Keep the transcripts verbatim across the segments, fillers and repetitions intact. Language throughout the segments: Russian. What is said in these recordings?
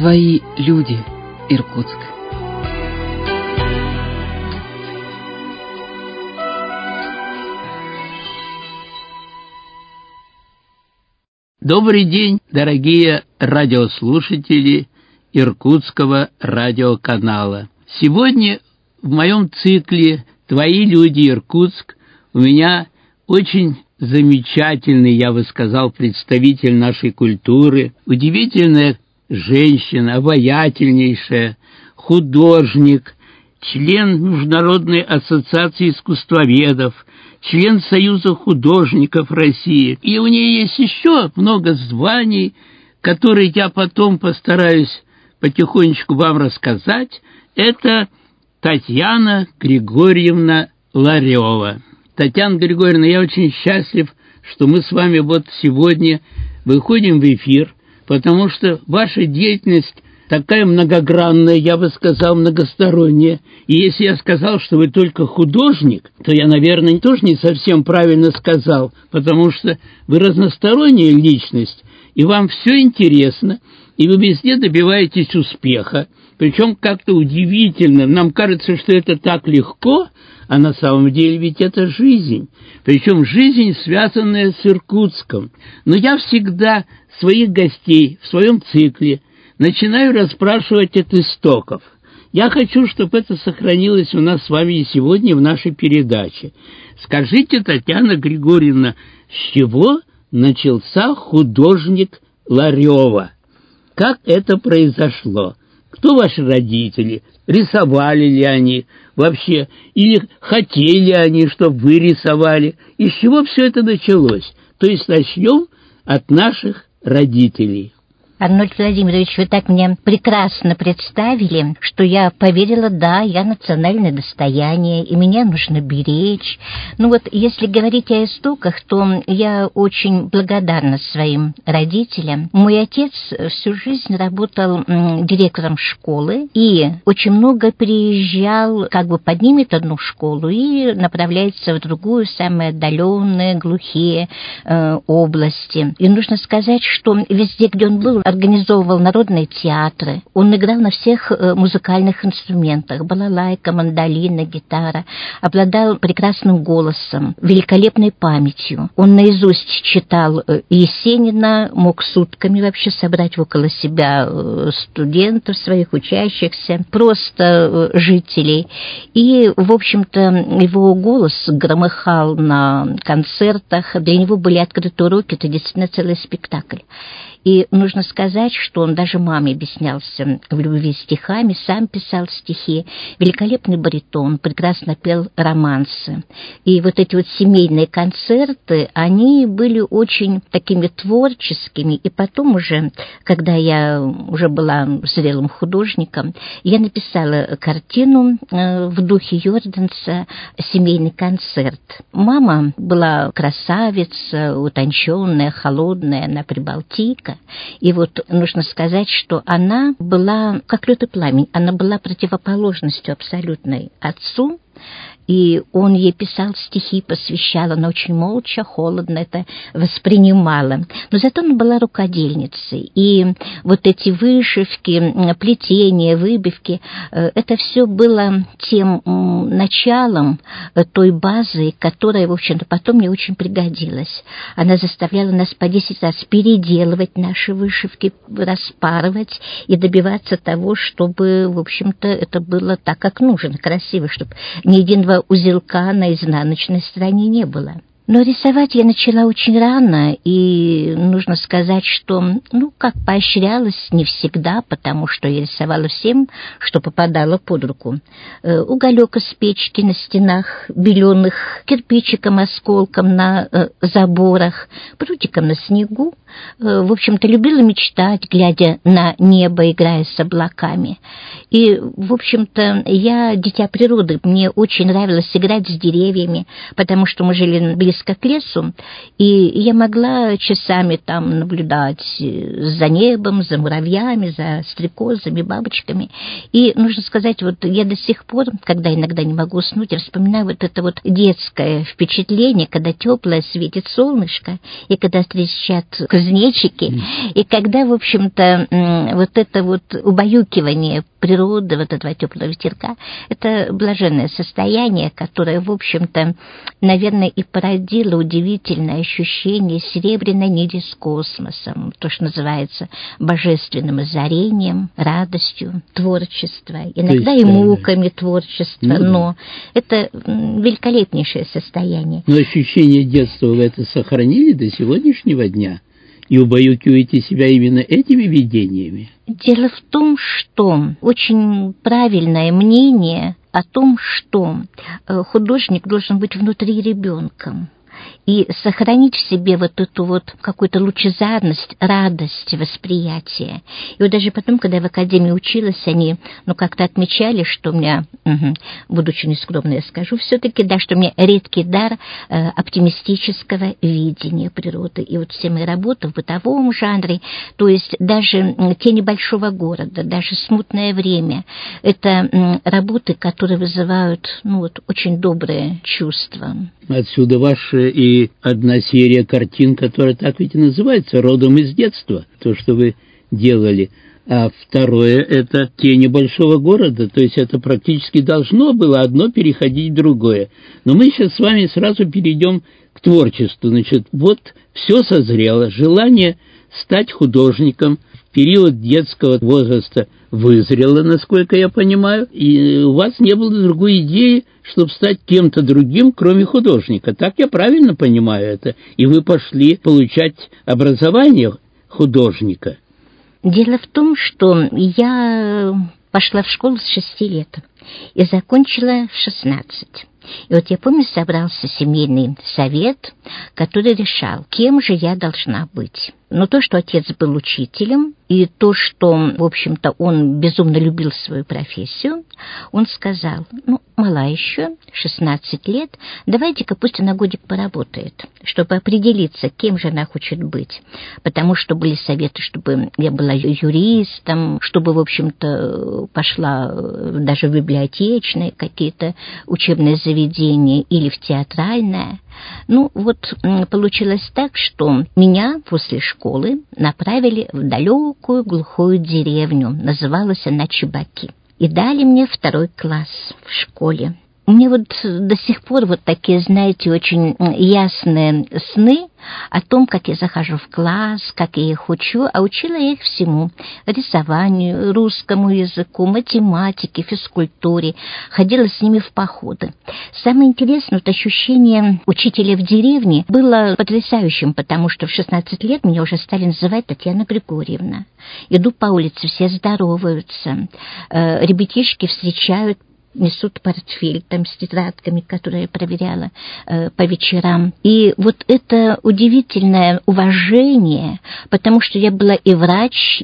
Твои люди, Иркутск. Добрый день, дорогие радиослушатели Иркутского радиоканала. Сегодня в моем цикле «Твои люди, Иркутск» у меня очень замечательный, я бы сказал, представитель нашей культуры, удивительная женщина, обаятельнейшая, художник, член Международной ассоциации искусствоведов, член Союза художников России. И у нее есть еще много званий, которые я потом постараюсь потихонечку вам рассказать. Это Татьяна Григорьевна Ларева. Татьяна Григорьевна, я очень счастлив, что мы с вами вот сегодня выходим в эфир, потому что ваша деятельность такая многогранная, я бы сказал, многосторонняя. И если я сказал, что вы только художник, то я, наверное, тоже не совсем правильно сказал, потому что вы разносторонняя личность, и вам все интересно, и вы везде добиваетесь успеха. Причем как-то удивительно, нам кажется, что это так легко, а на самом деле ведь это жизнь. Причем жизнь, связанная с Иркутском. Но я всегда своих гостей в своем цикле начинаю расспрашивать от истоков. Я хочу, чтобы это сохранилось у нас с вами и сегодня в нашей передаче. Скажите, Татьяна Григорьевна, с чего начался художник Ларева? Как это произошло? Кто ваши родители? Рисовали ли они вообще? Или хотели они, чтобы вы рисовали? Из чего все это началось? То есть начнем от наших родителей. Арнольд Владимирович, вы так меня прекрасно представили, что я поверила, да, я национальное достояние, и меня нужно беречь. Ну вот, если говорить о истоках, то я очень благодарна своим родителям. Мой отец всю жизнь работал м, директором школы и очень много приезжал, как бы поднимет одну школу и направляется в другую, самые отдаленные, глухие э, области. И нужно сказать, что везде, где он был, организовывал народные театры. Он играл на всех музыкальных инструментах: балалайка, мандолина, гитара. Обладал прекрасным голосом, великолепной памятью. Он наизусть читал Есенина, мог сутками вообще собрать около себя студентов, своих учащихся, просто жителей. И, в общем-то, его голос громыхал на концертах. Для него были открыты уроки, это действительно целый спектакль. И нужно сказать, что он даже маме объяснялся в любви стихами, сам писал стихи, великолепный баритон, прекрасно пел романсы. И вот эти вот семейные концерты, они были очень такими творческими. И потом уже, когда я уже была зрелым художником, я написала картину в духе Йорданса «Семейный концерт». Мама была красавица, утонченная, холодная, она прибалтийка. И вот нужно сказать, что она была как лед и пламень, она была противоположностью абсолютной отцу, и он ей писал стихи, посвящал, она очень молча, холодно это воспринимала. Но зато она была рукодельницей, и вот эти вышивки, плетения, выбивки, это все было тем началом, той базой, которая, в общем-то, потом мне очень пригодилась. Она заставляла нас по десять раз переделывать наши вышивки, распарывать и добиваться того, чтобы, в общем-то, это было так, как нужно, красиво, чтобы ни единого узелка на изнаночной стороне не было. Но рисовать я начала очень рано, и нужно сказать, что, ну, как поощрялась не всегда, потому что я рисовала всем, что попадало под руку. Э, уголек из печки на стенах беленых, кирпичиком, осколком на э, заборах, прутиком на снегу. Э, в общем-то, любила мечтать, глядя на небо, играя с облаками. И, в общем-то, я дитя природы. Мне очень нравилось играть с деревьями, потому что мы жили близко к лесу, и я могла часами там наблюдать за небом, за муравьями, за стрекозами, бабочками. И, нужно сказать, вот я до сих пор, когда иногда не могу уснуть, я вспоминаю вот это вот детское впечатление, когда теплое светит солнышко, и когда трещат кузнечики, mm. и когда, в общем-то, вот это вот убаюкивание природы, вот этого теплого ветерка, это блаженное состояние, которое, в общем-то, наверное, и породило удивительное ощущение серебряной нити с космосом, то, что называется божественным озарением, радостью творчества, иногда есть, и муками творчества, ну, но да. это великолепнейшее состояние. Но ощущение детства вы это сохранили до сегодняшнего дня? И убаюкиваете себя именно этими видениями? Дело в том, что очень правильное мнение о том, что художник должен быть внутри ребенка и сохранить в себе вот эту вот какую-то лучезарность, радость восприятия. И вот даже потом, когда я в академии училась, они, ну, как-то отмечали, что у меня, угу, будучи нескромной, я скажу, все-таки, да, что у меня редкий дар э, оптимистического видения природы. И вот все мои работы в бытовом жанре, то есть даже «Тени большого города», даже «Смутное время», это э, работы, которые вызывают, ну, вот, очень добрые чувства. Отсюда ваши и одна серия картин, которая так ведь и называется, «Родом из детства», то, что вы делали. А второе — это «Тени большого города», то есть это практически должно было одно переходить в другое. Но мы сейчас с вами сразу перейдем к творчеству. Значит, вот все созрело, желание стать художником в период детского возраста вызрело, насколько я понимаю, и у вас не было другой идеи, чтобы стать кем-то другим, кроме художника. Так я правильно понимаю это? И вы пошли получать образование художника. Дело в том, что я пошла в школу с шести лет и закончила в шестнадцать. И вот я помню, собрался семейный совет, который решал, кем же я должна быть. Но то, что отец был учителем, и то, что, в общем-то, он безумно любил свою профессию, он сказал, ну, мала еще, шестнадцать лет, давайте-ка пусть она годик поработает, чтобы определиться, кем же она хочет быть. Потому что были советы, чтобы я была юристом, чтобы, в общем-то, пошла даже в библиотечные какие-то учебные заведения или в театральное. Ну, вот получилось так, что меня после школы направили в далекую глухую деревню, называлась она Чебаки, и дали мне второй класс в школе. Мне вот до сих пор вот такие, знаете, очень ясные сны о том, как я захожу в класс, как я их учу, а учила я их всему: рисованию, русскому языку, математике, физкультуре, ходила с ними в походы. Самое интересное, вот ощущение учителя в деревне было потрясающим, потому что в шестнадцать лет меня уже стали называть Татьяна Григорьевна. Иду по улице, все здороваются, ребятишки встречают, несут портфель там с тетрадками, которые я проверяла э, по вечерам. И вот это удивительное уважение, потому что я была и врач,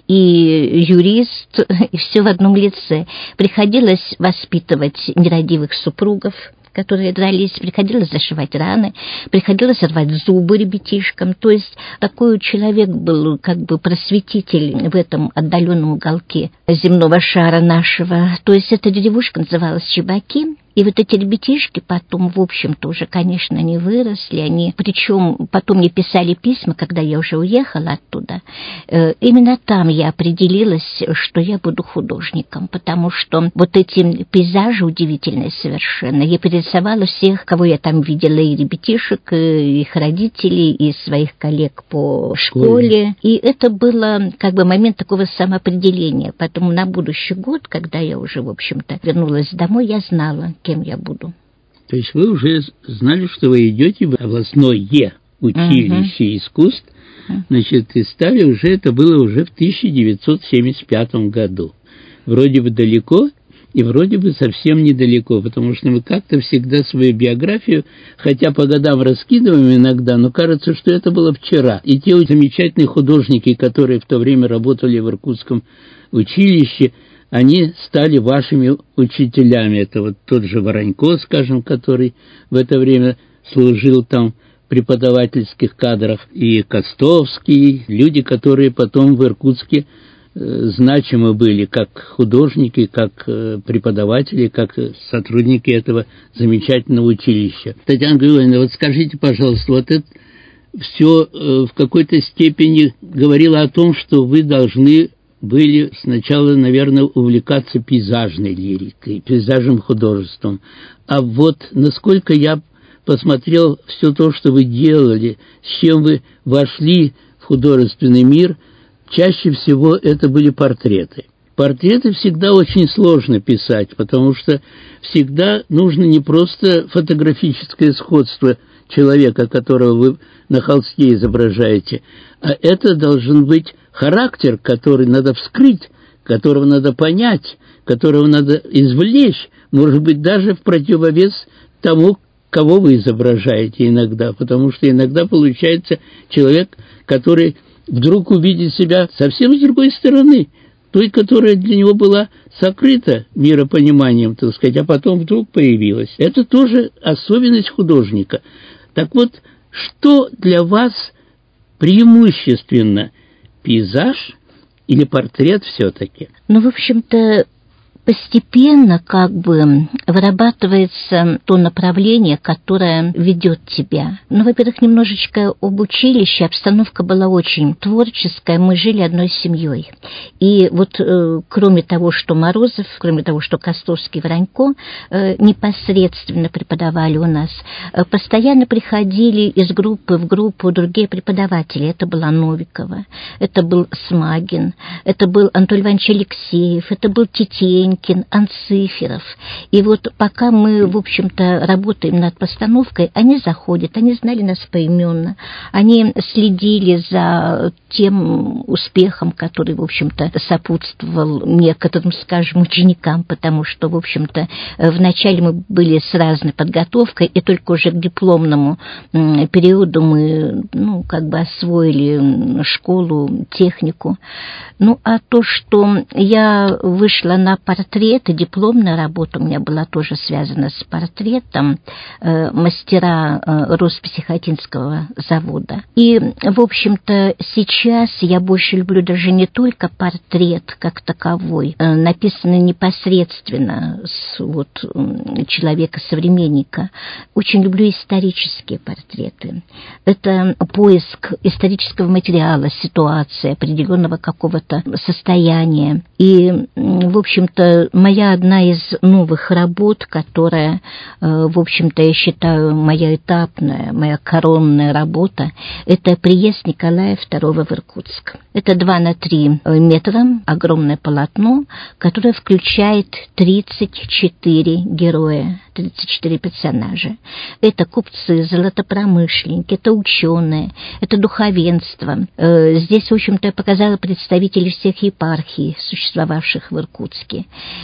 и юрист, и все в одном лице. Приходилось воспитывать нерадивых супругов, которые дрались, приходилось зашивать раны, приходилось рвать зубы ребятишкам. То есть такой человек был как бы просветитель в этом отдаленном уголке земного шара нашего. То есть эта деревушка называлась Чебаки. И вот эти ребятишки потом, в общем-то, уже, конечно, не выросли. Они, причем потом мне писали письма, когда я уже уехала оттуда. Э, именно там я определилась, что я буду художником, потому что вот эти пейзажи удивительные совершенно. Я перерисовала всех, кого я там видела, и ребятишек, и их родителей, и своих коллег по школе. И это было как бы момент такого самоопределения. Поэтому на будущий год, когда я уже, в общем-то, вернулась домой, я знала, кем я буду. То есть вы уже знали, что вы идете в областное училище uh-huh. искусств, uh-huh. значит, и стали уже, это было уже в тысяча девятьсот семьдесят пятом году. Вроде бы далеко, и вроде бы совсем недалеко, потому что мы как-то всегда свою биографию, хотя по годам раскидываем иногда, но кажется, что это было вчера. И те замечательные художники, которые в то время работали в Иркутском училище, они стали вашими учителями. Это вот тот же Воронько, скажем, который в это время служил там в преподавательских кадрах, и Костовский, люди, которые потом в Иркутске э, значимы были, как художники, как э, преподаватели, как сотрудники этого замечательного училища. Татьяна Григорьевна, вот скажите, пожалуйста, вот это все э, в какой-то степени говорило о том, что вы должны были сначала, наверное, увлекаться пейзажной лирикой, пейзажным художеством. А вот насколько я посмотрел все то, что вы делали, с чем вы вошли в художественный мир, чаще всего это были портреты. Портреты всегда очень сложно писать, потому что всегда нужно не просто фотографическое сходство человека, которого вы на холсте изображаете, а это должен быть характер, который надо вскрыть, которого надо понять, которого надо извлечь, может быть, даже в противовес тому, кого вы изображаете иногда, потому что иногда получается человек, который вдруг увидит себя совсем с другой стороны, той, которая для него была сокрыта миропониманием, так сказать, а потом вдруг появилась. Это тоже особенность художника. Так вот, что для вас преимущественно, пейзаж или портрет все-таки? Ну, в общем-то, постепенно как бы вырабатывается то направление, которое ведет тебя. Ну, во-первых, немножечко об училище. Обстановка была очень творческая. Мы жили одной семьей. И вот э, кроме того, что Морозов, кроме того, что Костовский, Воронько э, непосредственно преподавали у нас, э, постоянно приходили из группы в группу другие преподаватели. Это была Новикова, это был Смагин, это был Анатолий Иванович Алексеев, это был Тетенькин, Анциферов. И вот пока мы, в общем-то, работаем над постановкой, они заходят, они знали нас поименно, они следили за тем успехом, который, в общем-то, сопутствовал некоторым, скажем, ученикам, потому что, в общем-то, вначале мы были с разной подготовкой, и только уже к дипломному периоду мы, ну, как бы освоили школу, технику. Ну, а то, что я вышла на портрет, и дипломная работа у меня была тоже связана с портретом, э, мастера э, Роспсихотинского завода. И, в общем-то, сейчас я больше люблю даже не только портрет как таковой, э, написанный непосредственно с вот, э, человека-современника. Очень люблю исторические портреты. Это поиск исторического материала, ситуации, определенного какого-то состояния. И, в общем-то, моя одна из новых работ, которая, в общем-то, я считаю, моя этапная, моя коронная работа, это приезд Николая второго в Иркутск. Это два на три метра, огромное полотно, которое включает тридцать четыре героя, тридцать четыре персонажа. Это купцы, золотопромышленники, это ученые, это духовенство. Здесь, в общем-то, я показала представителей всех епархий, существовавших в Иркутске.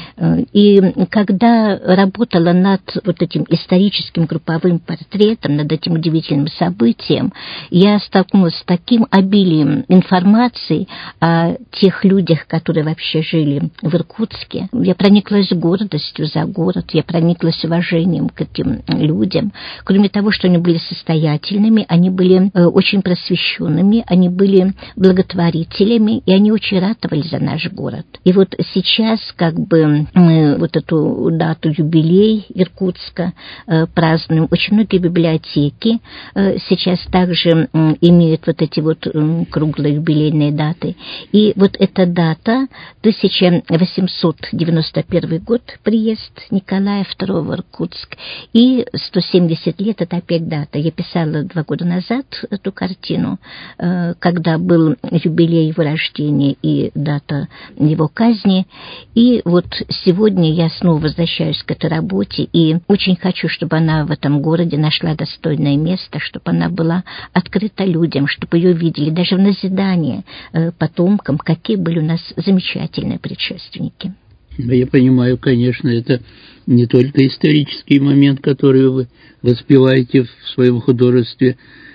И когда работала над вот этим историческим групповым портретом, над этим удивительным событием, я столкнулась с таким обилием информации о тех людях, которые вообще жили в Иркутске. Я прониклась гордостью за город, я прониклась уважением к этим людям. Кроме того, что они были состоятельными, они были очень просвещенными, они были благотворителями, и они очень ратовали за наш город. И вот сейчас как бы мы вот эту дату, юбилей Иркутска э, празднуем. Очень многие библиотеки э, сейчас также э, имеют вот эти вот э, круглые юбилейные даты. И вот эта дата, тысяча восемьсот девяносто первый год, приезд Николая второго в Иркутск, и сто семьдесят лет, это опять дата. Я писала два года назад эту картину, э, когда был юбилей его рождения и дата его казни. И вот сегодня я снова возвращаюсь к этой работе, и очень хочу, чтобы она в этом городе нашла достойное место, чтобы она была открыта людям, чтобы ее видели, даже в назидание э, потомкам, какие были у нас замечательные предшественники. Я понимаю, конечно, это не только исторический момент, который вы воспеваете в своем художестве,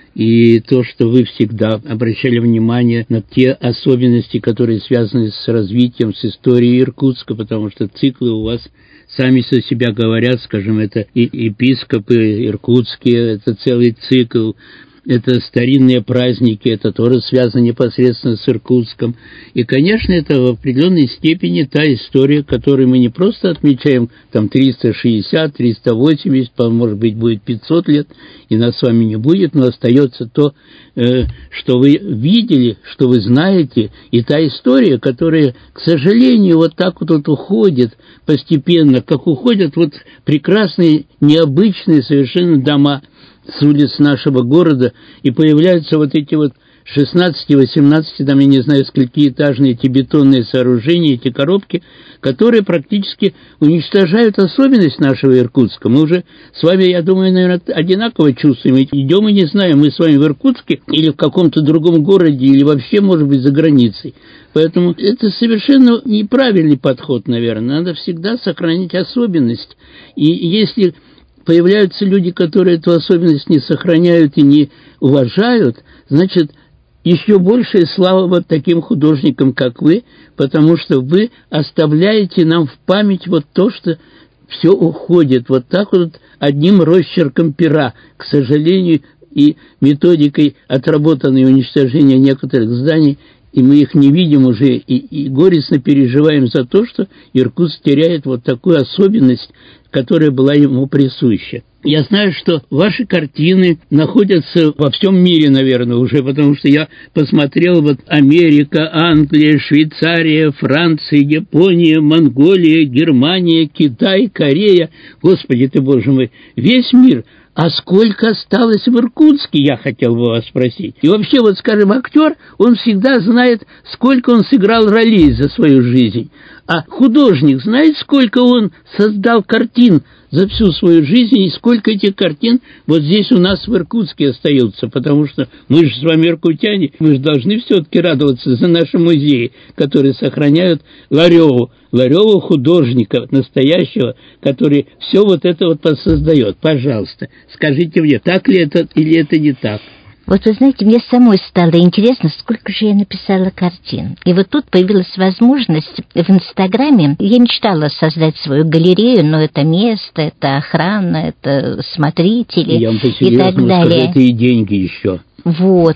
и то, что вы всегда обращали внимание на те особенности, которые связаны с развитием, с историей Иркутска, потому что циклы у вас сами за себя говорят, скажем, это и епископы иркутские, это целый цикл, это старинные праздники, это тоже связано непосредственно с Иркутском. И, конечно, это в определенной степени та история, которую мы не просто отмечаем там триста шестьдесят, триста восемьдесят, может быть, будет пятьсот лет, и нас с вами не будет, но остается то, э, что вы видели, что вы знаете, и та история, которая, к сожалению, вот так вот, вот уходит постепенно, как уходят вот прекрасные, необычные совершенно дома с улиц нашего города, и появляются вот эти вот шестнадцать-восемнадцать, там я не знаю, сколькиэтажные эти бетонные сооружения, эти коробки, которые практически уничтожают особенность нашего Иркутска. Мы уже с вами, я думаю, наверное, одинаково чувствуем. Идем и не знаем, мы с вами в Иркутске или в каком-то другом городе, или вообще, может быть, за границей. Поэтому это совершенно неправильный подход, наверное. Надо всегда сохранить особенность. И если появляются люди, которые эту особенность не сохраняют и не уважают, значит, еще большая слава вот таким художникам, как вы, потому что вы оставляете нам в память вот то, что все уходит вот так вот одним росчерком пера, к сожалению, и методикой отработанной уничтожения некоторых зданий, и мы их не видим уже, и, и горестно переживаем за то, что Иркутск теряет вот такую особенность, которая была ему присуща. Я знаю, что ваши картины находятся во всем мире, наверное, уже, потому что я посмотрел вот Америка, Англия, Швейцария, Франция, Япония, Монголия, Германия, Китай, Корея. Господи ты, Боже мой, весь мир. А сколько осталось в Иркутске, я хотел бы вас спросить. И вообще, вот, скажем, актер, он всегда знает, сколько он сыграл ролей за свою жизнь. А художник знает, сколько он создал картин за всю свою жизнь, и сколько этих картин вот здесь у нас в Иркутске остается, потому что мы же с вами иркутяне, мы же должны все-таки радоваться за наши музеи, которые сохраняют Лареву, Лареву художника настоящего, который все вот это вот создает. Пожалуйста, скажите мне, так ли это или это не так? Вот вы знаете, мне самой стало интересно, сколько же я написала картин. И вот тут появилась возможность в Инстаграме. Я мечтала создать свою галерею, но это место, это охрана, это смотрители я вам и так далее. Скажу, это и деньги еще. Вот,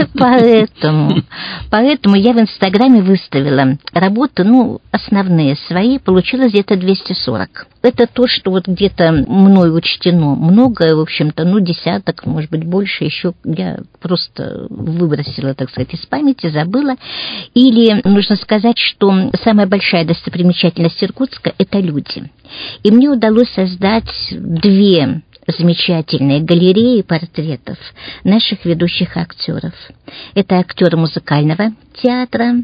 поэтому, поэтому я в Инстаграме выставила работы, ну, основные свои, получилось где-то двести сорок. Это то, что вот где-то мной учтено. Многое, в общем-то, ну, десяток, может быть, больше еще я просто выбросила, так сказать, из памяти, забыла. Или нужно сказать, что самая большая достопримечательность Иркутска – это люди. И мне удалось создать две замечательные галереи портретов наших ведущих актеров. Это актеры музыкального театра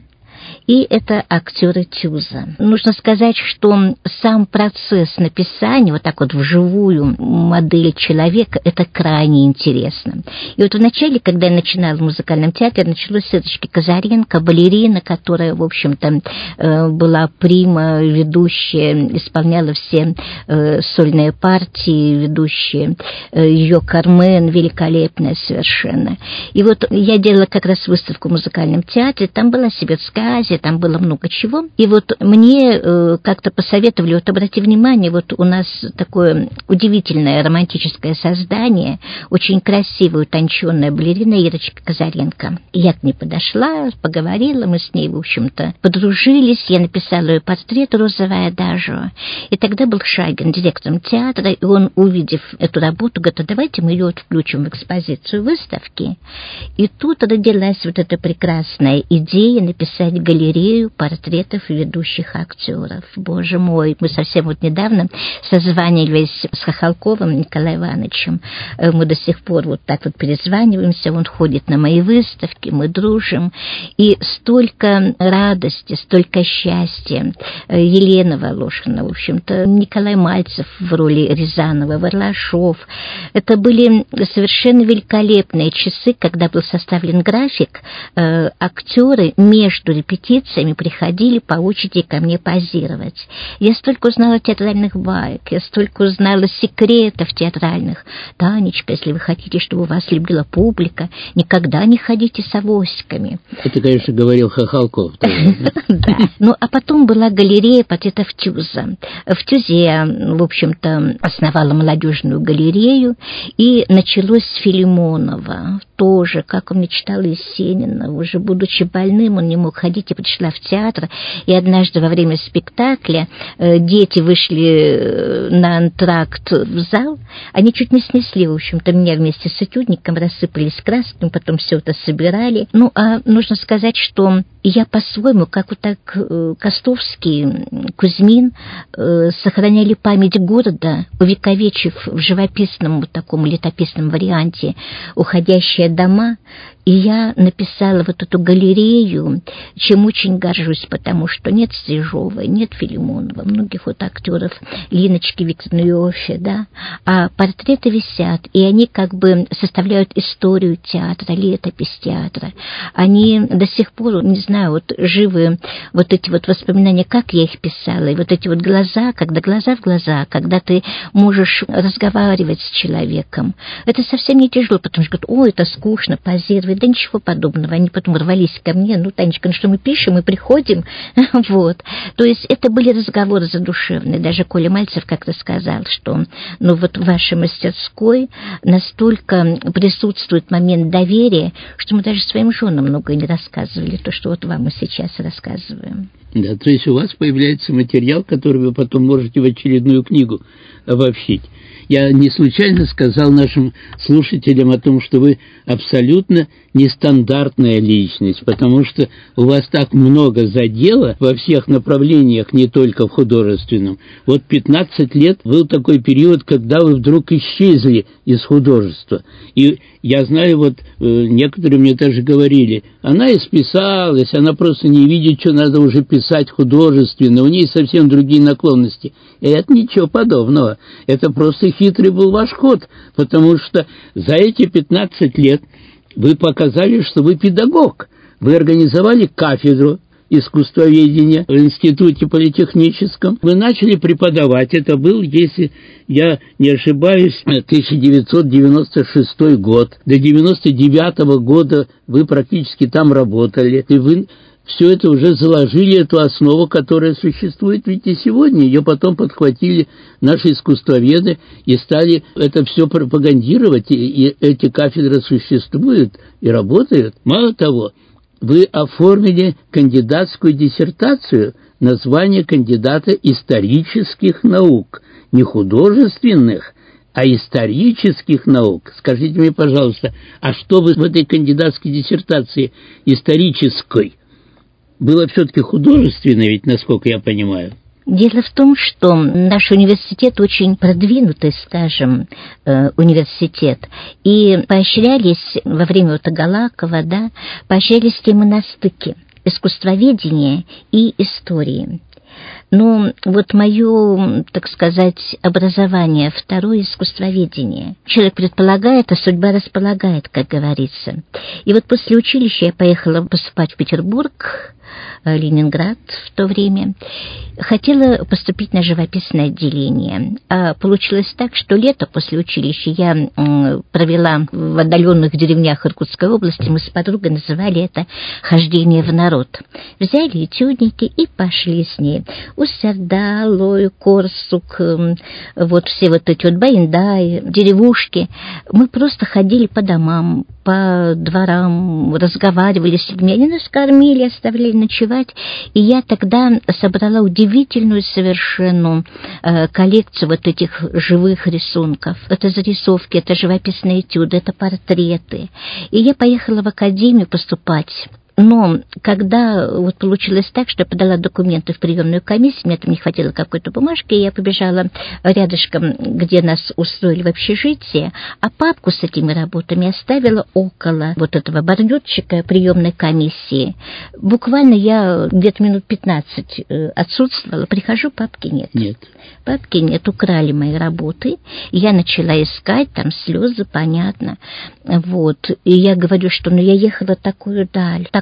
и это актеры ТЮЗа. Нужно сказать, что сам процесс написания, вот так вот вживую модель человека, это крайне интересно. И вот вначале, когда я начинала в музыкальном театре, началось с Ирочки Казаренко, балерина, которая, в общем-то, была прима, ведущая, исполняла все сольные партии, ведущие, ее Кармен, великолепная совершенно. И вот я делала как раз выставку в музыкальном театре, там была Сибирская Азия, там было много чего. И вот мне э, как-то посоветовали, вот обрати внимание, вот у нас такое удивительное романтическое создание, очень красивая, утонченная балерина Ирочка Казаренко. Я к ней подошла, поговорила, мы с ней, в общем-то, подружились, я написала ее портрет «Розовая адажио». И тогда был Шагин директором театра, и он, увидев эту работу, говорит, а давайте мы ее вот включим в экспозицию выставки. И тут родилась вот эта прекрасная идея написать галерею портретов ведущих актеров. Боже мой, мы совсем вот недавно созванивались с Хохолковым Николаем Ивановичем. Мы до сих пор вот так вот перезваниваемся, он ходит на мои выставки, мы дружим. И столько радости, столько счастья. Елена Волошина, в общем-то, Николай Мальцев в роли Рязанова, Варлашов. Это были совершенно великолепные часы, когда был составлен график. Актеры между репетициями репетициями приходили по очереди ко мне позировать. Я столько узнала театральных баек, я столько узнала секретов театральных. Танечка, если вы хотите, чтобы вас любила публика, никогда не ходите с авоськами. Это, конечно, говорил Хохолков. Да. Ну, а потом была галерея портрета Втюза. В Тюзе я, в общем-то, основала молодежную галерею, и началось с Филимонова. Тоже, как он мечтал Есенина. Уже будучи больным, он не мог ходить, и пришла в театр. И однажды во время спектакля э, дети вышли на антракт в зал. Они чуть не снесли, в общем-то, меня вместе с этюдником, рассыпались красками, потом все это собирали. Ну, а нужно сказать, что я по-своему, как вот так э, Костовский, Кузьмин, э, сохраняли память города, увековечив в живописном, вот таком летописном варианте уходящие дома. И я написала вот эту галерею, чем очень горжусь, потому что нет Стрижовой, нет Филимонова, многих вот актеров, Линочки Викторовны Иоффе, да, а портреты висят, и они как бы составляют историю театра, летопись театра. Они до сих пор, не знаю, вот живы вот эти вот воспоминания, как я их писала, и вот эти вот глаза, когда глаза в глаза, когда ты можешь разговаривать с человеком. Это совсем не тяжело, потому что говорят, ой, это скучно, позировать. Да ничего подобного. Они потом рвались ко мне. Ну, Танечка, ну что мы пишем, мы приходим. Вот. То есть это были разговоры задушевные. Даже Коля Мальцев как-то сказал, что ну вот в вашей мастерской настолько присутствует момент доверия, что мы даже своим женам многое не рассказывали. То, что вот вам мы сейчас рассказываем. Да, то есть у вас появляется материал, который вы потом можете в очередную книгу обобщить. Я не случайно сказал нашим слушателям о том, что вы абсолютно нестандартная личность, потому что у вас так много задела во всех направлениях, не только в художественном. Вот пятнадцать лет был такой период, когда вы вдруг исчезли из художества. И я знаю, вот некоторые мне даже говорили, она исписалась, она просто не видит, что надо уже писать художественно, у нее совсем другие наклонности. И это ничего подобного. Это просто хитрый был ваш ход, потому что за эти пятнадцать лет вы показали, что вы педагог. Вы организовали кафедру искусствоведения в Институте политехническом. Вы начали преподавать. Это был, если я не ошибаюсь, тысяча девятьсот девяносто шестой год. До девяносто девятого года вы практически там работали. И вы все это уже заложили, эту основу, которая существует ведь и сегодня. Ее потом подхватили наши искусствоведы и стали это все пропагандировать. И, и эти кафедры существуют и работают. Мало того, вы оформили кандидатскую диссертацию на звание кандидата исторических наук, не художественных, а исторических наук. Скажите мне, пожалуйста, а что вы в этой кандидатской диссертации исторической? Было все-таки художественное, ведь, насколько я понимаю. Дело в том, что наш университет очень продвинутый, скажем, э, университет, и поощрялись во время вот Агалакова, да, поощрялись темы на стыке искусствоведения и истории. Ну, вот мое, так сказать, образование, второе искусствоведение. Человек предполагает, а судьба располагает, как говорится. И вот после училища я поехала поступать в Петербург, Ленинград в то время. Хотела поступить на живописное отделение. А получилось так, что лето после училища я провела в отдаленных деревнях Иркутской области. Мы с подругой называли это «хождение в народ». Взяли этюдники и пошли с ней. Усерда, Лой, Корсук, вот все вот эти вот Баиндай, деревушки. Мы просто ходили по домам, по дворам, разговаривали с людьми. Они нас кормили, оставляли ночевать. И я тогда собрала удивительную совершенно э, коллекцию вот этих живых рисунков. Это зарисовки, это живописные этюды, это портреты. И я поехала в академию поступать. Но когда вот получилось так, что я подала документы в приемную комиссию, мне там не хватило какой-то бумажки, и я побежала рядышком, где нас устроили в общежитие, а папку с этими работами оставила около вот этого бордюрчика приемной комиссии. Буквально я где-то минут пятнадцать отсутствовала, прихожу, папки нет. Нет. Папки нет, украли мои работы. И я начала искать, там слезы, понятно. Вот. И я говорю, что ну я ехала такую даль, так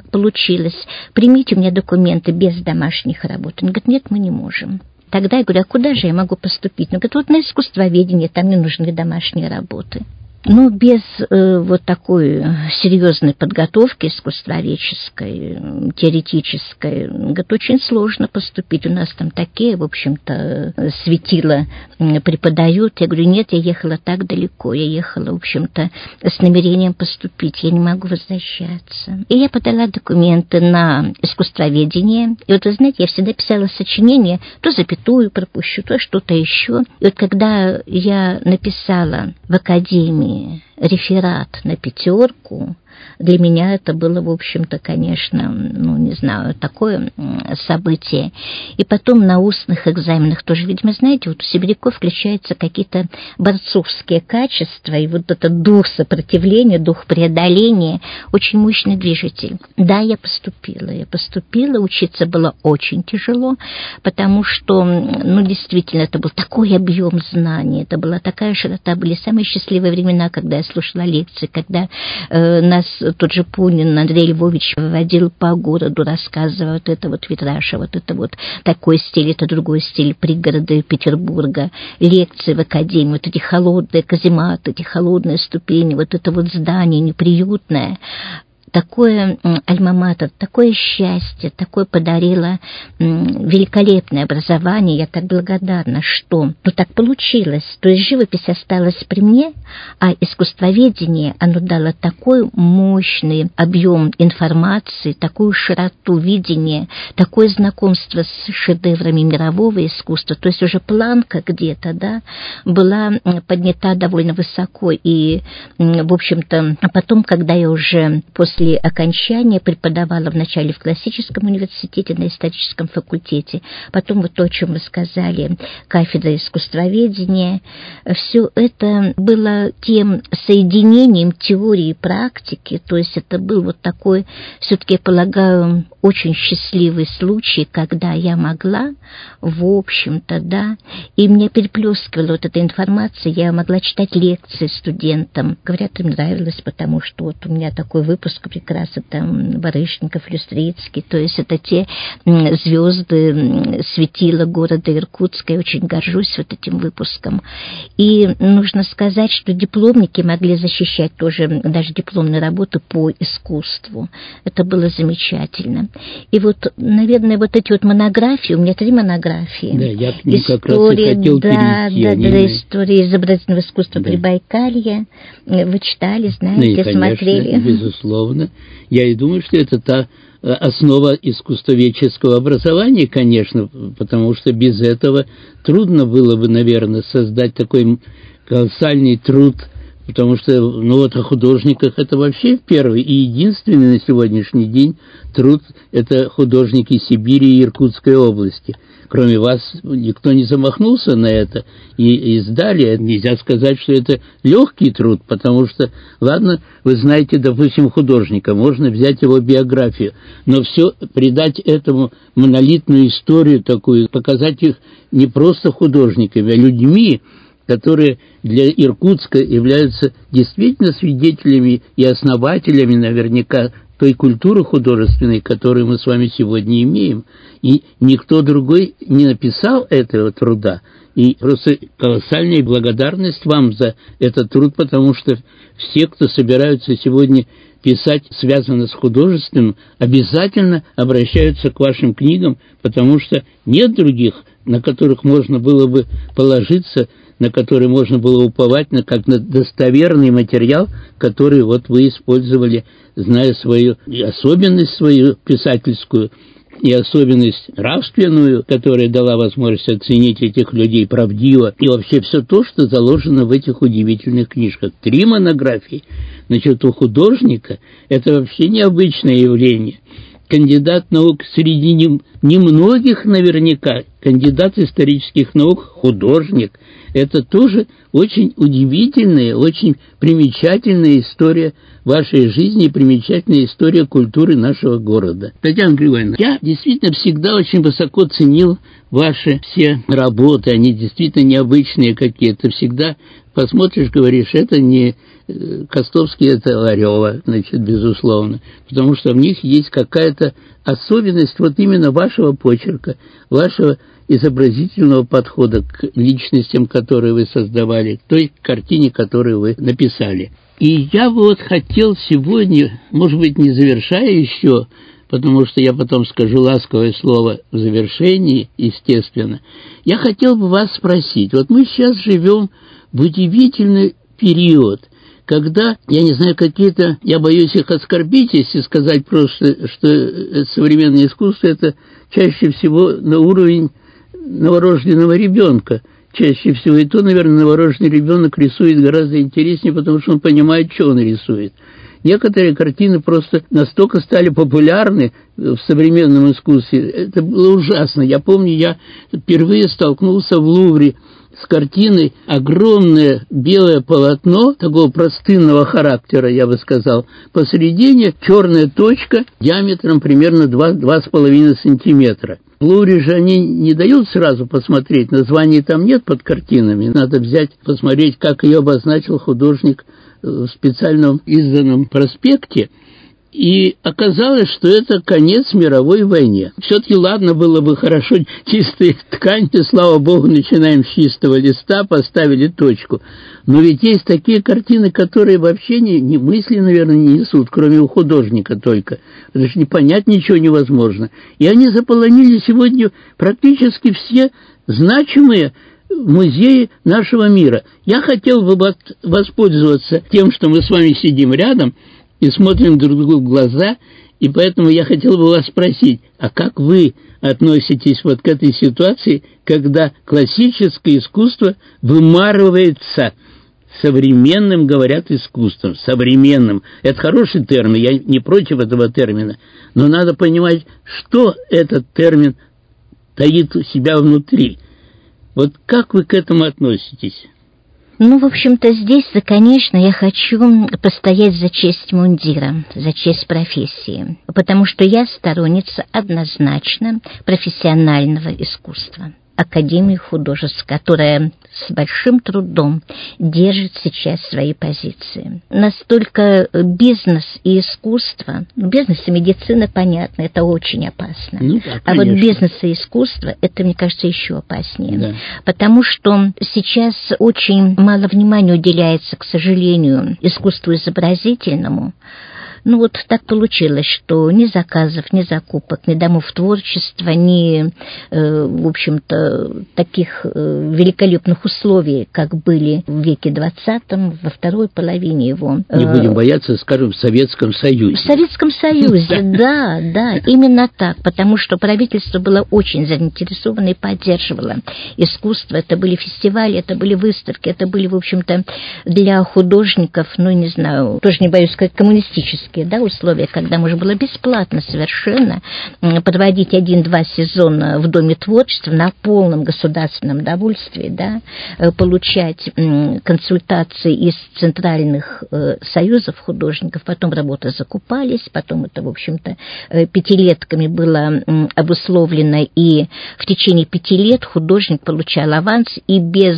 как получилось. Примите у меня документы без домашних работ. Он говорит, нет, мы не можем. Тогда я говорю, а куда же я могу поступить? Он говорит, вот на искусствоведение, там не нужны домашние работы. Ну, без э, вот такой серьезной подготовки искусствоведческой, теоретической, говорит, очень сложно поступить. У нас там такие, в общем-то, светила преподают. Я говорю, нет, я ехала так далеко. Я ехала, в общем-то, с намерением поступить. Я не могу возвращаться. И я подала документы на искусствоведение. И вот, вы знаете, я всегда писала сочинение, то запятую пропущу, то что-то еще. И вот когда я написала в академии реферат на пятерку, для меня это было, в общем-то, конечно, ну, не знаю, такое событие. И потом на устных экзаменах тоже, видимо, знаете, вот у сибиряков включаются какие-то борцовские качества, и вот этот дух сопротивления, дух преодоления, очень мощный движитель. Да, я поступила, я поступила, учиться было очень тяжело, потому что, ну, действительно, это был такой объем знаний, это была такая широта, были самые счастливые времена, когда я слушала лекции, когда э, нас тот же Пунин Андрей Львович водил по городу, рассказывая вот это вот витраж, вот это вот такой стиль, это другой стиль пригорода Петербурга, лекции в академии, вот эти холодные казематы, эти холодные ступени, вот это вот здание неприютное. Такое альма-матер, такое счастье, такое подарило великолепное образование. Я так благодарна, что ну, так получилось. То есть живопись осталась при мне, а искусствоведение, оно дало такой мощный объем информации, такую широту видения, такое знакомство с шедеврами мирового искусства. То есть уже планка где-то, да, была поднята довольно высоко. И, в общем-то, потом, когда я уже после После окончания преподавала вначале в классическом университете, на историческом факультете, потом вот то, о чем вы сказали, кафедра искусствоведения. Все это было тем соединением теории и практики, то есть это был вот такой, все-таки, я полагаю, очень счастливый случай, когда я могла, в общем-то, да, и мне переплескивала вот эта информация, я могла читать лекции студентам. Говорят, им нравилось, потому что вот у меня такой выпуск прекрасно, там, Барышников, Люстрицкий, то есть это те звезды, светила города Иркутска, я очень горжусь вот этим выпуском. И нужно сказать, что дипломники могли защищать тоже даже дипломные работы по искусству. Это было замечательно. И вот, наверное, вот эти вот монографии, у меня три монографии. Да, я к ним как раз и хотел да, перейти. Да, Они... да, история изобразительного искусства да. Прибайкалья. Вы читали, знаете, ну, и, конечно, смотрели. Безусловно. Я и думаю, что это та основа искусствоведческого образования, конечно, потому что без этого трудно было бы, наверное, создать такой колоссальный труд, потому что, ну вот о художниках это вообще первый и единственный на сегодняшний день труд – это художники Сибири и Иркутской области. Кроме вас никто не замахнулся на это и издали. Нельзя сказать, что это легкий труд, потому что, ладно, вы знаете, допустим, художника, можно взять его биографию, но все придать этому монолитную историю такую, показать их не просто художниками, а людьми, которые для Иркутска являются действительно свидетелями и основателями наверняка той культуры художественной, которую мы с вами сегодня имеем. И никто другой не написал этого труда. И просто колоссальная благодарность вам за этот труд, потому что все, кто собираются сегодня писать, связано с художественным, обязательно обращаются к вашим книгам, потому что нет других, на которых можно было бы положиться, на который можно было уповать, на, как на достоверный материал, который вот вы использовали, зная свою особенность свою писательскую и особенность нравственную, которая дала возможность оценить этих людей правдиво, и вообще все то, что заложено в этих удивительных книжках. Три монографии. Значит, у художника это вообще необычное явление. Кандидат наук среди немногих наверняка, кандидат исторических наук, художник. Это тоже очень удивительная, очень примечательная история вашей жизни и примечательная история культуры нашего города. Татьяна Григорьевна, я действительно всегда очень высоко ценил ваши все работы, они действительно необычные какие-то. Всегда посмотришь, говоришь, это не Костовский — это Ларева, значит, безусловно, потому что в них есть какая-то особенность вот именно вашего почерка, вашего изобразительного подхода к личностям, которые вы создавали, к той картине, которую вы написали. И я вот хотел сегодня, может быть, не завершая еще, потому что я потом скажу ласковое слово в завершении, естественно, я хотел бы вас спросить. Вот мы сейчас живем в удивительный период, когда, я не знаю, какие-то, я боюсь их оскорбить, если сказать просто, что современное искусство — это чаще всего на уровень новорожденного ребенка. Чаще всего и то, наверное, новорожденный ребенок рисует гораздо интереснее, потому что он понимает, что он рисует. Некоторые картины просто настолько стали популярны в современном искусстве. Это было ужасно. Я помню, я впервые столкнулся в Лувре с картиной, огромное белое полотно, такого простынного характера, я бы сказал. Посередине черная точка диаметром примерно два с половиной сантиметра. В Лувре же они не дают сразу посмотреть, названий там нет под картинами. Надо взять, посмотреть, как ее обозначил художник в специальном изданном проспекте. И оказалось, что это конец мировой войне. Все-таки ладно было бы хорошо чистые ткани, слава богу, начинаем с чистого листа, поставили точку. Но ведь есть такие картины, которые вообще ни, ни мысли, наверное, не несут, кроме у художника только. Потому что не понять ничего невозможно. И они заполонили сегодня практически все значимые музеи нашего мира. Я хотел бы воспользоваться тем, что мы с вами сидим рядом и смотрим друг другу в глаза, и поэтому я хотел бы вас спросить, а как вы относитесь вот к этой ситуации, когда классическое искусство вымарывается современным, говорят, искусством, современным. Это хороший термин, я не против этого термина, но надо понимать, что этот термин таит у себя внутри. Вот как вы к этому относитесь? Ну, в общем-то, здесь, конечно, я хочу постоять за честь мундира, за честь профессии, потому что я сторонница однозначно профессионального искусства. Академии художеств, которая с большим трудом держит сейчас свои позиции. Настолько бизнес и искусство, ну, бизнес и медицина, понятно, это очень опасно. Ну, да, а вот бизнес и искусство, это, мне кажется, еще опаснее. Да. Потому что сейчас очень мало внимания уделяется, к сожалению, искусству изобразительному. Ну вот так получилось, что ни заказов, ни закупок, ни домов творчества, ни, э, в общем-то, таких э, великолепных условий, как были в веке двадцатом, во второй половине его. Не будем бояться, скажем, в Советском Союзе. В Советском Союзе, да, да, именно так, потому что правительство было очень заинтересовано и поддерживало искусство. Это были фестивали, это были выставки, это были, в общем-то, для художников, ну, не знаю, тоже не боюсь сказать, коммунистические, да, условия, когда можно было бесплатно совершенно подводить один-два сезона в Доме творчества на полном государственном довольствии, да, получать консультации из центральных союзов художников, потом работы закупались, потом это, в общем-то, пятилетками было обусловлено, и в течение пяти лет художник получал аванс и без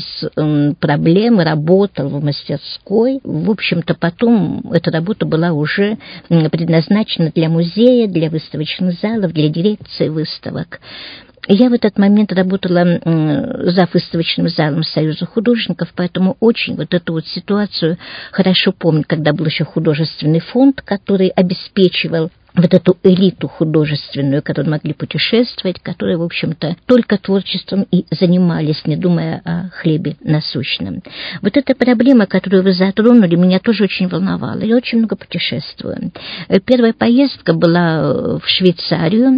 проблем работал в мастерской. В общем-то, потом эта работа была уже предназначена для музея, для выставочных залов, для дирекции выставок. Я в этот момент работала за выставочным залом Союза художников, поэтому очень вот эту вот ситуацию хорошо помню, когда был еще художественный фонд, который обеспечивал вот эту элиту художественную, которые могли путешествовать, которые, в общем-то, только творчеством и занимались, не думая о хлебе насущном. Вот эта проблема, которую вы затронули, меня тоже очень волновала. Я очень много путешествую. Первая поездка была в Швейцарию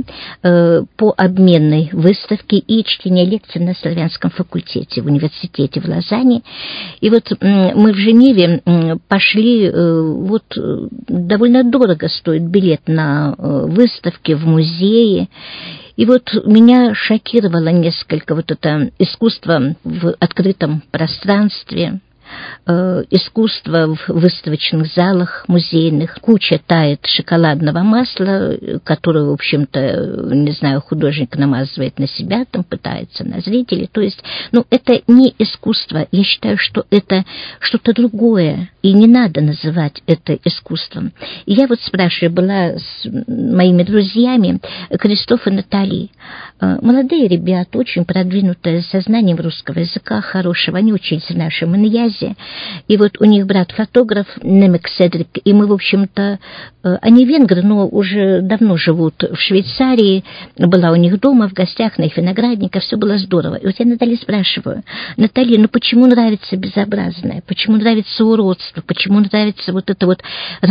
по обменной выставке и чтение лекций на славянском факультете в университете в Лозанне. И вот мы в Женеве пошли, вот довольно дорого стоит билет на выставке, в музее. И вот меня шокировало несколько вот это искусство в открытом пространстве, э, искусство в выставочных залах, музейных, куча тает шоколадного масла, которое, в общем-то, не знаю, художник намазывает на себя, там пытается на зрителей. То есть, ну, это не искусство. Я считаю, что это что-то другое, и не надо называть это искусством. И я вот спрашиваю, была с моими друзьями, Кристоф и Натали, молодые ребята, очень продвинутые, со знанием русского языка хорошего, они учились в нашем иньязе, и вот у них брат фотограф Немек Седрик, и мы, в общем-то, они венгры, но уже давно живут в Швейцарии, была у них дома в гостях, на их виноградниках, все было здорово. И вот я Натали спрашиваю, Наталья, ну почему нравится безобразное, почему нравится уродство, почему нравится вот это вот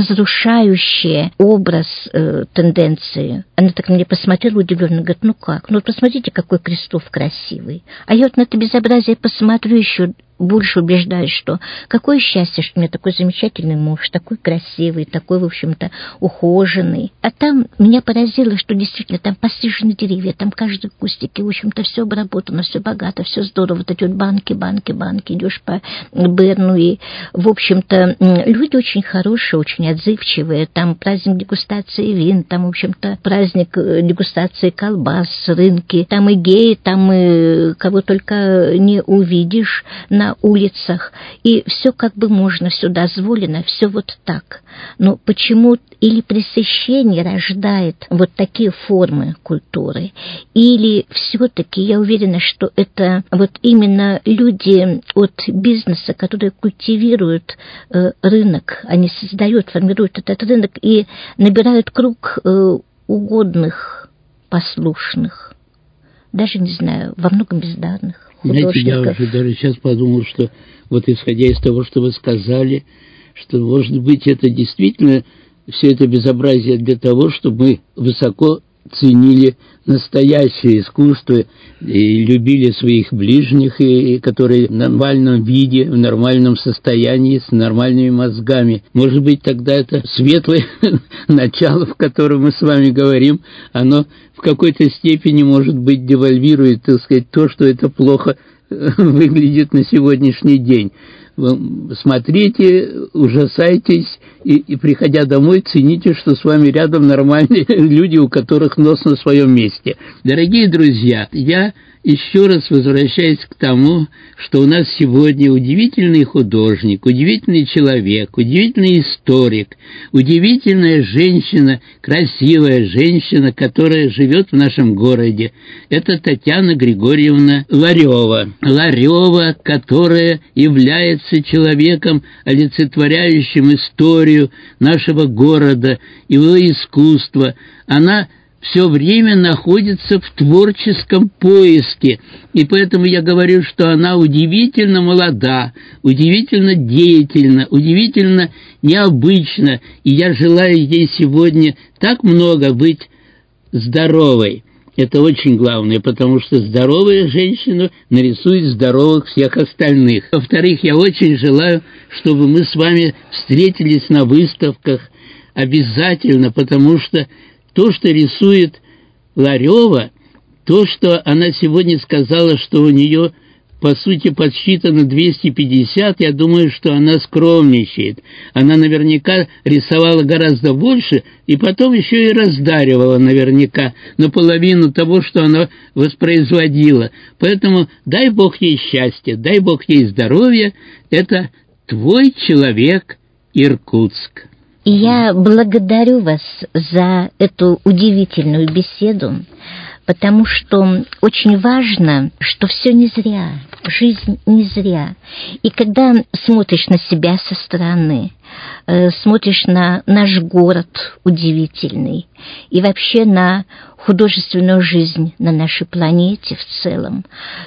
разрушающее образ э, тенденции? Она так на меня посмотрела удивленно, говорит, ну как, ну вот посмотрите, какой Кристоф красивый. А я вот на это безобразие посмотрю еще больше убеждаюсь, что какое счастье, что у меня такой замечательный муж, такой красивый, такой, в общем-то, ухоженный. А там меня поразило, что действительно там посажены деревья, там каждый кустик, и, в общем-то, все обработано, все богато, все здорово. Вот эти вот банки, банки, банки, идешь по Берну, и, в общем-то, люди очень хорошие, очень отзывчивые. Там праздник дегустации вин, там, в общем-то, праздник дегустации колбас, рынки. Там и геи, там и кого только не увидишь на улицах, и все как бы можно, все дозволено, все вот так. Но почему или пресыщение рождает вот такие формы культуры, или все-таки я уверена, что это вот именно люди от бизнеса, которые культивируют э, рынок, они создают, формируют этот рынок и набирают круг э, угодных, послушных, даже, не знаю, во многом бездарных. Знаете, я уже даже сейчас подумал, что вот исходя из того, что вы сказали, что, может быть, это действительно все это безобразие для того, чтобы мы высоко ценили настоящее искусство и любили своих ближних, и, которые в нормальном виде, в нормальном состоянии, с нормальными мозгами. Может быть, тогда это светлое начало, в котором мы с вами говорим, оно в какой-то степени, может быть, девальвирует, так сказать, то, что это плохо выглядит на сегодняшний день. Вы смотрите, ужасайтесь, и, и, приходя домой, цените, что с вами рядом нормальные люди, у которых нос на своем месте. Дорогие друзья, я еще раз возвращаюсь к тому, что у нас сегодня удивительный художник, удивительный человек, удивительный историк, удивительная женщина, красивая женщина, которая живет в нашем городе. Это Татьяна Григорьевна Ларева. Ларева, которая является человеком, олицетворяющим историю нашего города, его искусства. Она все время находится в творческом поиске, и поэтому я говорю, что она удивительно молода, удивительно деятельна, удивительно необычна, и я желаю ей сегодня так много быть здоровой. Это очень главное, потому что здоровая женщина нарисует здоровых всех остальных. Во-вторых, я очень желаю, чтобы мы с вами встретились на выставках обязательно, потому что то, что рисует Ларева, то, что она сегодня сказала, что у нее, по сути, подсчитано двести пятьдесят, я думаю, что она скромничает. Она наверняка рисовала гораздо больше, и потом еще и раздаривала наверняка наполовину того, что она воспроизводила. Поэтому дай Бог ей счастья, дай Бог ей здоровья. Это твой человек, Иркутск. И я благодарю вас за эту удивительную беседу, потому что очень важно, что все не зря, жизнь не зря. И когда смотришь на себя со стороны, э, смотришь на наш город удивительный и вообще на художественную жизнь на нашей планете в целом,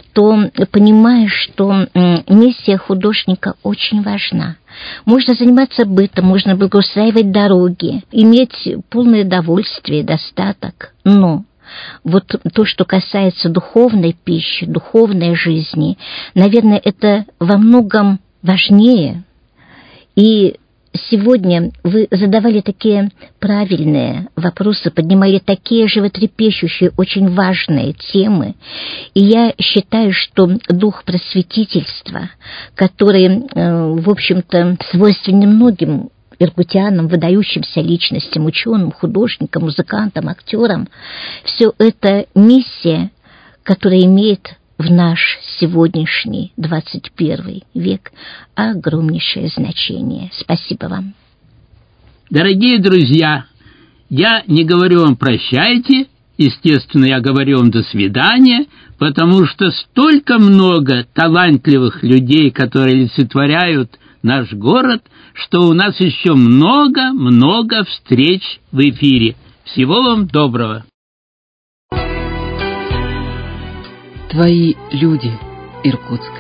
то понимаешь, что миссия художника очень важна. Можно заниматься бытом, можно благоустраивать дороги, иметь полное довольствие, достаток, но вот то, что касается духовной пищи, духовной жизни, наверное, это во многом важнее. И сегодня вы задавали такие правильные вопросы, поднимали такие животрепещущие, очень важные темы. И я считаю, что дух просветительства, который, в общем-то, свойственен многим иркутянам, выдающимся личностям, ученым, художникам, музыкантам, актерам, все это миссия, которая имеет в наш сегодняшний двадцать первый век огромнейшее значение. Спасибо вам. Дорогие друзья, я не говорю вам прощайте, естественно, я говорю вам до свидания, потому что столько много талантливых людей, которые олицетворяют наш город, что у нас еще много-много встреч в эфире. Всего вам доброго. Твои люди, Иркутск.